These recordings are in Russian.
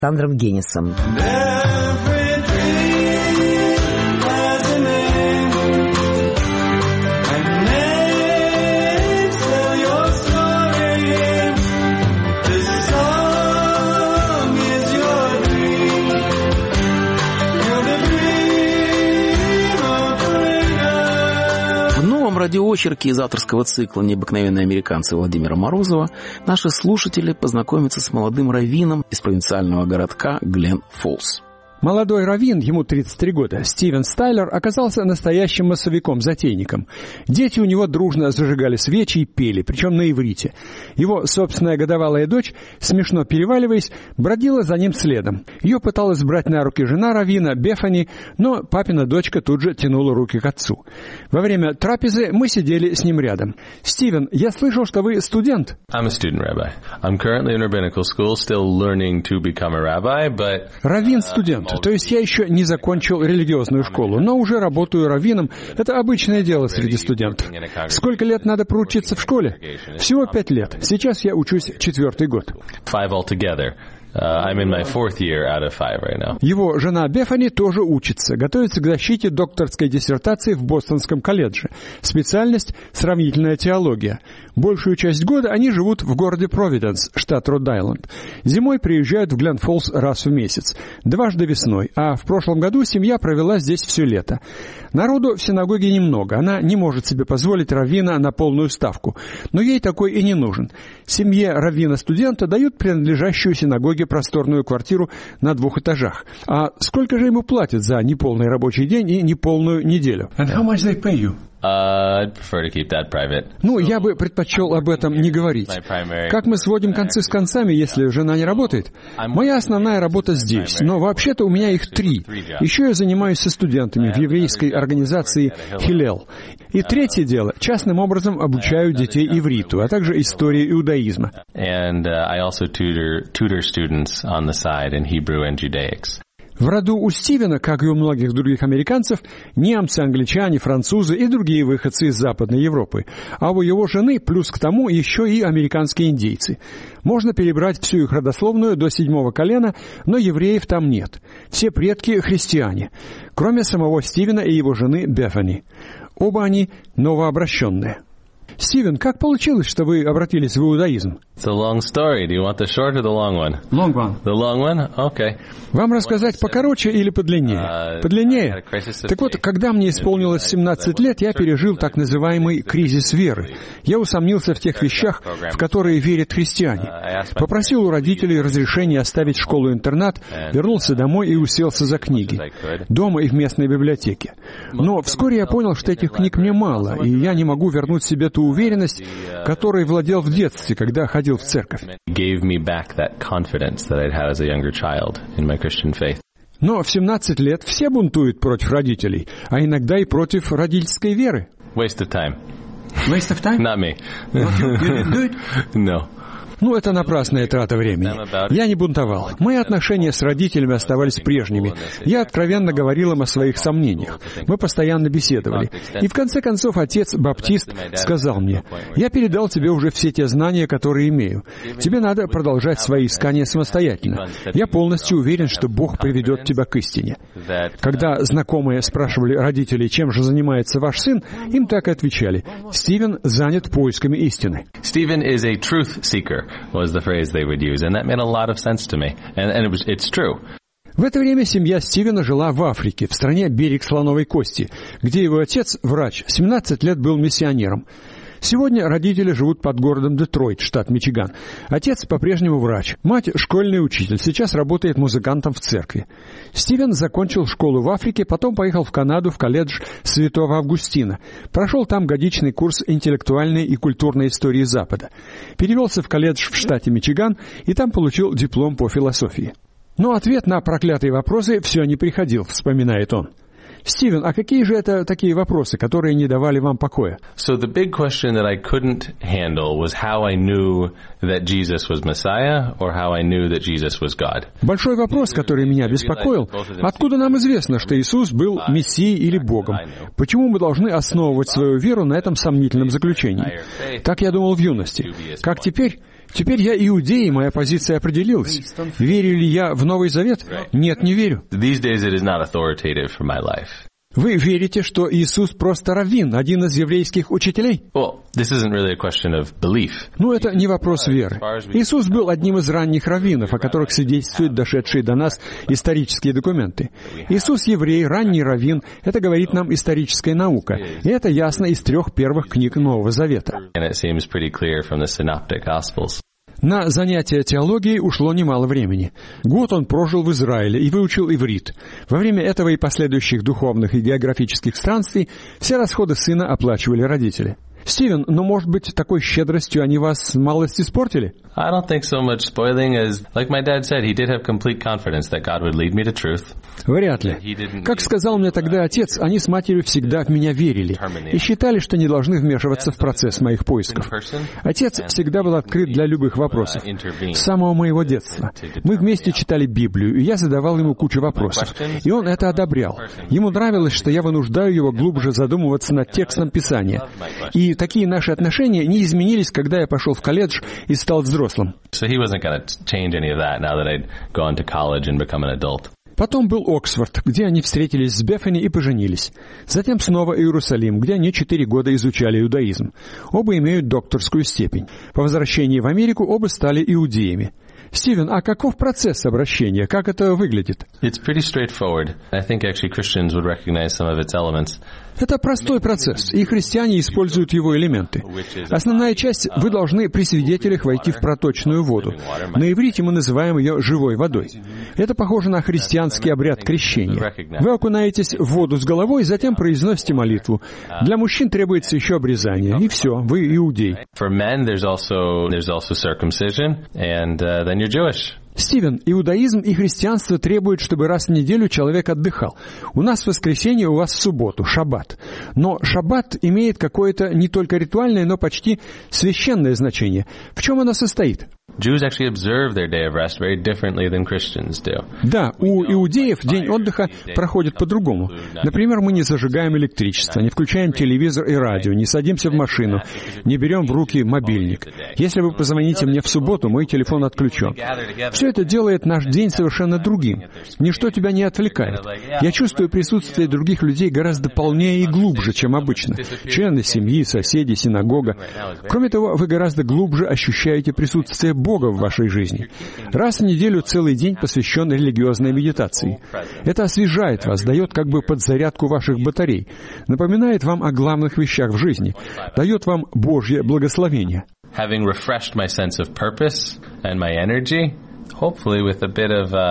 Сандром Геннисом. Радиоочерки из авторского цикла «Необыкновенные американцы» Владимира Морозова наши слушатели познакомятся с молодым раввином из провинциального городка Глен-Фоллс. Молодой раввин, ему 33 года, Стивен Стайлер, оказался настоящим массовиком-затейником. Дети у него дружно зажигали свечи и пели, причем на иврите. Его собственная годовалая дочь, смешно переваливаясь, бродила за ним следом. Ее пыталась брать на руки жена раввина, Бефани, но папина дочка тут же тянула руки к отцу. Во время трапезы мы сидели с ним рядом. «Стивен, я слышал, что вы студент». Раввин-студент. То есть я еще не закончил религиозную школу, но уже работаю раввином. Это обычное дело среди студентов. Сколько лет надо проучиться в школе? Всего 5 лет. Сейчас я учусь 4-й год. I'm in my 4th year out of 5 right now. Его жена Бефани тоже учится, готовится к защите докторской диссертации в Бостонском колледже. Специальность – сравнительная теология. Большую часть года они живут в городе Провиденс, штат Род-Айленд. Зимой приезжают в Глен-Фоллс раз в месяц, дважды весной, а в прошлом году семья провела здесь все лето. Народу в синагоге немного, она не может себе позволить раввина на полную ставку, но ей такой и не нужен. Семье раввина-студента дают принадлежащую синагоге просторную квартиру на 2 этажах. А сколько же ему платят за неполный рабочий день и неполную неделю? And how much they pay you? I'd prefer to keep that private. Я бы предпочел об этом не говорить. Как мы сводим концы с концами, если жена не работает? Моя основная работа здесь, но вообще-то у меня их 3. Еще я занимаюсь со студентами в еврейской организации Хиллел. И третье дело, частным образом обучаю детей ивриту, а также истории иудаизма. And I also tutor students on the side in Hebrew and Judaics. В роду у Стивена, как и у многих других американцев, немцы, англичане, французы и другие выходцы из Западной Европы. А у его жены, плюс к тому, еще и американские индейцы. Можно перебрать всю их родословную до 7-го колена, но евреев там нет. Все предки христиане, кроме самого Стивена и его жены Бефани. Оба они новообращенные. Стивен, как получилось, что вы обратились в иудаизм? It's a long story. Do you want the short or the long one? Long one. The long one? Okay. Вам рассказать покороче или подлиннее? Подлиннее. Так вот, когда мне исполнилось 17 лет, я пережил так называемый кризис веры. Я усомнился в тех вещах, в которые верят христиане. Попросил у родителей разрешения оставить школу-интернат, вернулся домой и уселся за книги. Дома и в местной библиотеке. Но вскоре я понял, что этих книг мне мало, и я не могу вернуть себе ту уверенность, которой владел в детстве, когда ходил в церковь. Но в 17 лет все бунтуют против родителей, а иногда и против родительской веры. Waste of time. Waste of time? Not me. You didn't do it? No. Это напрасная трата времени. Я не бунтовал. Мои отношения с родителями оставались прежними. Я откровенно говорил им о своих сомнениях. Мы постоянно беседовали. И в конце концов отец Баптист сказал мне: «Я передал тебе уже все те знания, которые имею. Тебе надо продолжать свои искания самостоятельно. Я полностью уверен, что Бог приведет тебя к истине». Когда знакомые спрашивали родителей, чем же занимается ваш сын, им так и отвечали: «Стивен занят поисками истины». Stephen is a truth seeker. Was the phrase they would use, and that made a lot of sense to me, and it's true. В это время семья Стивена жила в Африке, в стране Берег Слоновой Кости, где его отец, врач, 17 лет был миссионером. Сегодня родители живут под городом Детройт, штат Мичиган. Отец по-прежнему врач, мать школьный учитель, сейчас работает музыкантом в церкви. Стивен закончил школу в Африке, потом поехал в Канаду в колледж Святого Августина. Прошел там годичный курс интеллектуальной и культурной истории Запада. Перевелся в колледж в штате Мичиган и там получил диплом по философии. Но ответ на проклятые вопросы все не приходил, вспоминает он. Стивен, а какие же это такие вопросы, которые не давали вам покоя? So the big question that I couldn't handle was how I knew that Jesus was Messiah or how I knew that Jesus was God. Большой вопрос, который меня беспокоил: откуда нам известно, что Иисус был Мессией или Богом? Почему мы должны основывать свою веру на этом сомнительном заключении? Так я думал в юности. Как теперь? Теперь я иудей, и моя позиция определилась. Верю ли я в Новый Завет? Нет, не верю. These days it is not authoritative for my life. Вы верите, что Иисус просто раввин, один из еврейских учителей? Well, this isn't really a question of belief. Ну, это не вопрос веры. Иисус был одним из ранних раввинов, о которых свидетельствуют дошедшие до нас исторические документы. Иисус еврей, ранний раввин, это говорит нам историческая наука. И это ясно из 3 первых книг Нового Завета. And it seems pretty clear from the synoptic gospels. На занятия теологией ушло немало времени. Год он прожил в Израиле и выучил иврит. Во время этого и последующих духовных и географических странствий все расходы сына оплачивали родители. Стивен, но, может быть, такой щедростью они вас малость испортили? I don't think so much spoiling as, like my dad said, he did have complete confidence that God would lead me to truth. Вряд ли. Как сказал мне тогда отец, они с матерью всегда в меня верили и считали, что не должны вмешиваться в процесс моих поисков. Отец всегда был открыт для любых вопросов. С самого моего детства. Мы вместе читали Библию, и я задавал ему кучу вопросов. И он это одобрял. Ему нравилось, что я вынуждаю его глубже задумываться над текстом Писания. И такие наши отношения не изменились, когда я пошел в колледж и стал взрослым. So he wasn't going to change any of that now that I'd gone to college and become an adult. Потом был Оксфорд, где они встретились с Бефани и поженились. Затем снова Иерусалим, где они 4 года изучали иудаизм. Оба имеют докторскую степень. По возвращении в Америку оба стали иудеями. Стивен, а каков процесс обращения? Как это выглядит? It's pretty straightforward. I think actually Christians would recognize some of its elements. Это простой процесс, и христиане используют его элементы. Основная часть – вы должны при свидетелях войти в проточную воду. На иврите мы называем ее живой водой. Это похоже на христианский обряд крещения. Вы окунаетесь в воду с головой, затем произносите молитву. Для мужчин требуется еще обрезание, и все, вы иудей. For men, there's also circumcision, and then you're Jewish. Стивен, иудаизм и христианство требуют, чтобы раз в неделю человек отдыхал. У нас воскресенье, у вас в субботу, шаббат. Но шаббат имеет какое-то не только ритуальное, но почти священное значение. В чем оно состоит? Jews actually observe their day of rest very differently than Christians do. Да, у иудеев день отдыха проходит по-другому. Например, мы не зажигаем электричество, не включаем телевизор и радио, не садимся в машину, не берем в руки мобильник. Если вы позвоните мне в субботу, мой телефон отключен. Все это делает наш день совершенно другим. Ничто тебя не отвлекает. Я чувствую присутствие других людей гораздо полнее и глубже, чем обычно. Члены семьи, соседи, синагога. Кроме того, вы гораздо глубже ощущаете присутствие Бога в вашей жизни. Раз в неделю целый день посвящен религиозной медитации. Это освежает вас, дает как бы подзарядку ваших батарей, напоминает вам о главных вещах в жизни, дает вам Божье благословение. Having refreshed my sense of purpose and my energy, hopefully with a bit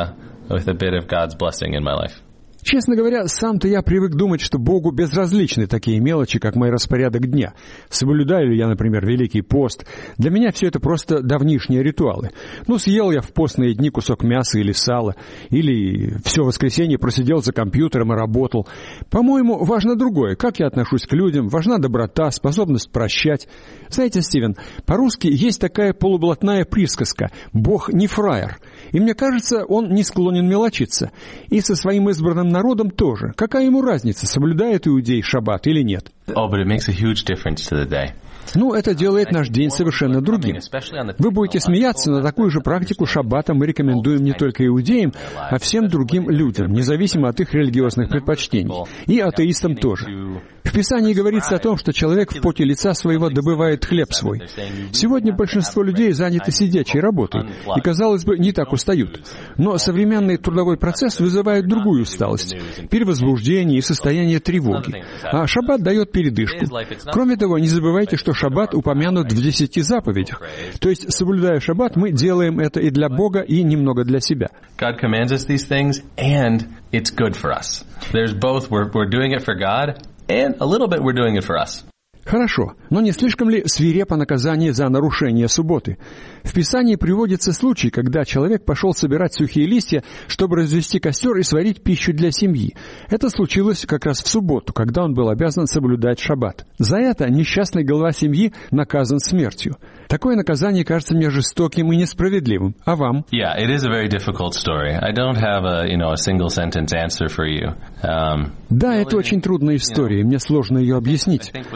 of God's blessing in my life. Честно говоря, сам-то я привык думать, что Богу безразличны такие мелочи, как мой распорядок дня. Соблюдаю ли я, например, Великий пост? Для меня все это просто давнишние ритуалы. Съел я в постные дни кусок мяса или сала, или все воскресенье просидел за компьютером и работал. По-моему, важно другое. Как я отношусь к людям, важна доброта, способность прощать. Знаете, Стивен, по-русски есть такая полублатная присказка «Бог не фраер». И мне кажется, он не склонен мелочиться. И со своим избранным народом тоже. Какая ему разница, соблюдает иудей шаббат или нет? Oh, but it makes a huge difference to the day. Это делает наш день совершенно другим. Вы будете смеяться, но такую же практику шаббата мы рекомендуем не только иудеям, а всем другим людям, независимо от их религиозных предпочтений. И атеистам тоже. В Писании говорится о том, что человек в поте лица своего добывает хлеб свой. Сегодня большинство людей заняты сидячей работой и, казалось бы, не так устают. Но современный трудовой процесс вызывает другую усталость, перевозбуждение и состояние тревоги. А шаббат дает передышку. Кроме того, не забывайте, что шаббат упомянут в 10 заповедях. То есть, соблюдая шаббат, мы делаем это и для Бога, и немного для себя. God commands us these things, and it's good for us. There's both, we're doing it for God, and a little bit we're doing it for us. Хорошо, но не слишком ли свирепо наказание за нарушение субботы? В Писании приводится случай, когда человек пошел собирать сухие листья, чтобы развести костер и сварить пищу для семьи. Это случилось как раз в субботу, когда он был обязан соблюдать шаббат. За это несчастный глава семьи наказан смертью. Такое наказание кажется мне жестоким и несправедливым. А вам? Yeah, it is a very difficult story. I don't have a single sentence answer for you. Да, это очень трудная история, и мне сложно ее объяснить. Могу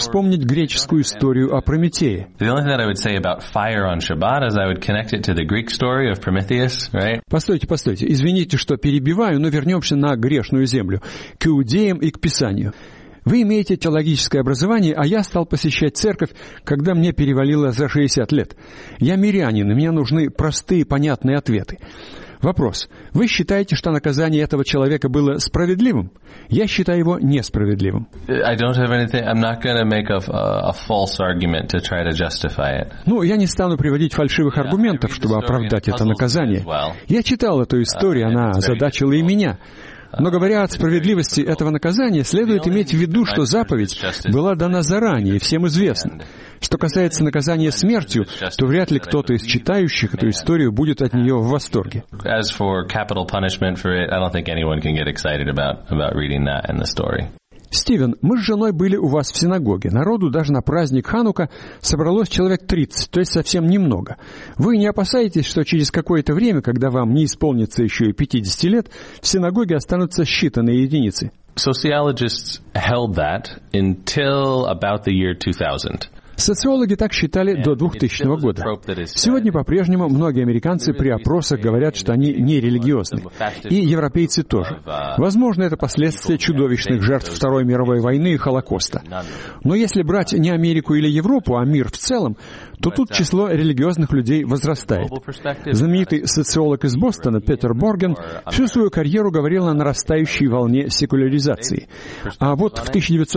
вспомнить греческую историю о Прометее. The only thing that I would say about fire on Shabbat is I would connect it to the Greek story of Prometheus, right? Постойте, извините, что перебиваю, но вернемся на грешную землю, к иудеям и к Писанию. Вы имеете теологическое образование, а я стал посещать церковь, когда мне перевалило за 60 лет. Я мирянин, и мне нужны простые, понятные ответы. Вопрос. Вы считаете, что наказание этого человека было справедливым? Я считаю его несправедливым. I don't have anything. I'm not going to make a false argument to try to justify it. Я не стану приводить фальшивых аргументов, чтобы оправдать это наказание. Я читал эту историю, она озадачила и меня. Но говоря о справедливости этого наказания, следует иметь в виду, что заповедь была дана заранее и всем известна. Что касается наказания смертью, то вряд ли кто-то из читающих эту историю будет от нее в восторге. As for capital punishment for it, I don't think anyone can get excited about reading that in the story. Стивен, мы с женой были у вас в синагоге. Народу даже на праздник Ханука собралось человек 30, то есть совсем немного. Вы не опасаетесь, что через какое-то время, когда вам не исполнится еще и 50 лет, в синагоге останутся считанные единицы? Sociologists held that until about the year 2000. Социологи так считали до 2000 года. Сегодня по-прежнему многие американцы при опросах говорят, что они нерелигиозны. И европейцы тоже. Возможно, это последствия чудовищных жертв Второй мировой войны и Холокоста. Но если брать не Америку или Европу, а мир в целом, то тут число религиозных людей возрастает. Знаменитый социолог из Бостона Питер Борген всю свою карьеру говорил о нарастающей волне секуляризации. А вот в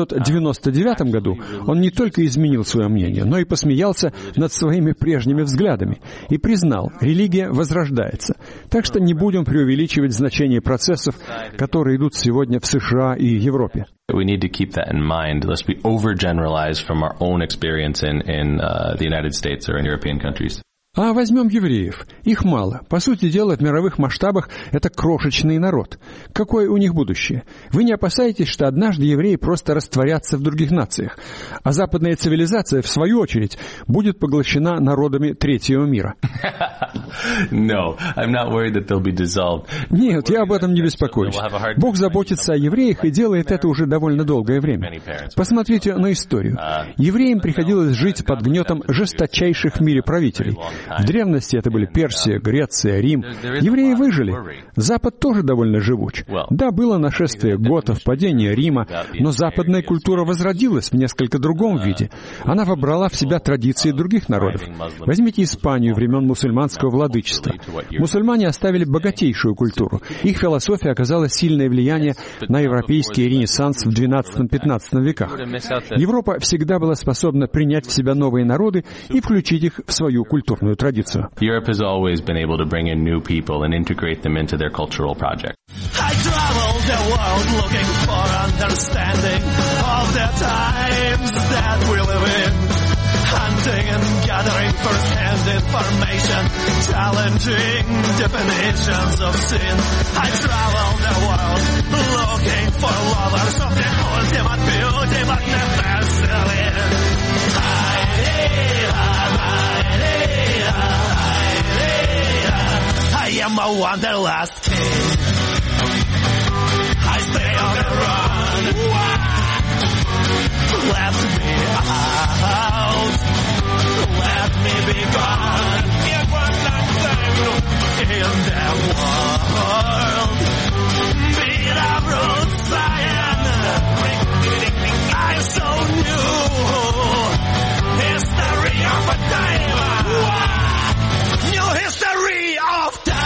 1999 году он не только изменил свое мнение, но и посмеялся над своими прежними взглядами и признал, религия возрождается. Так что не будем преувеличивать значение процессов, которые идут сегодня в США и Европе. We need to keep that in mind, lest we overgeneralize from our own experience in the United States or in European countries. А возьмем евреев. Их мало. По сути дела, в мировых масштабах это крошечный народ. Какое у них будущее? Вы не опасаетесь, что однажды евреи просто растворятся в других нациях, а западная цивилизация, в свою очередь, будет поглощена народами третьего мира? No, I'm not worried that they'll be dissolved. Нет, я об этом не беспокоюсь. Бог заботится о евреях и делает это уже довольно долгое время. Посмотрите на историю. Евреям приходилось жить под гнетом жесточайших в мире правителей. В древности это были Персия, Греция, Рим. Евреи выжили. Запад тоже довольно живуч. Да, было нашествие готов, падение Рима, но западная культура возродилась в несколько другом виде. Она вобрала в себя традиции других народов. Возьмите Испанию времен мусульманского владычества. Мусульмане оставили богатейшую культуру. Их философия оказала сильное влияние на европейский ренессанс в XII-XV веках. Европа всегда была способна принять в себя новые народы и включить их в свою культурную традицию. Europe has always been able to bring in new people and integrate them into their cultural project. I traveled the world looking for understanding of the times that we live in. Hunting and gathering first-hand information, challenging definitions of sin. I traveled the world looking for lovers of the ultimate beauty, but never selling. I am a wanderlust king. I stay on the run. Let me out. Let me be gone. In the world, beat a road sign. I so new history of a time. New history of time.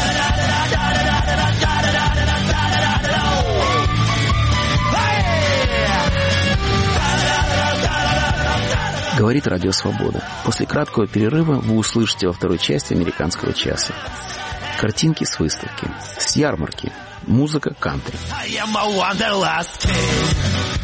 Говорит Радио Свобода. После краткого перерыва вы услышите во второй части «Американского часа» картинки с выставки, с ярмарки, музыка кантри. I am a wanderlust king.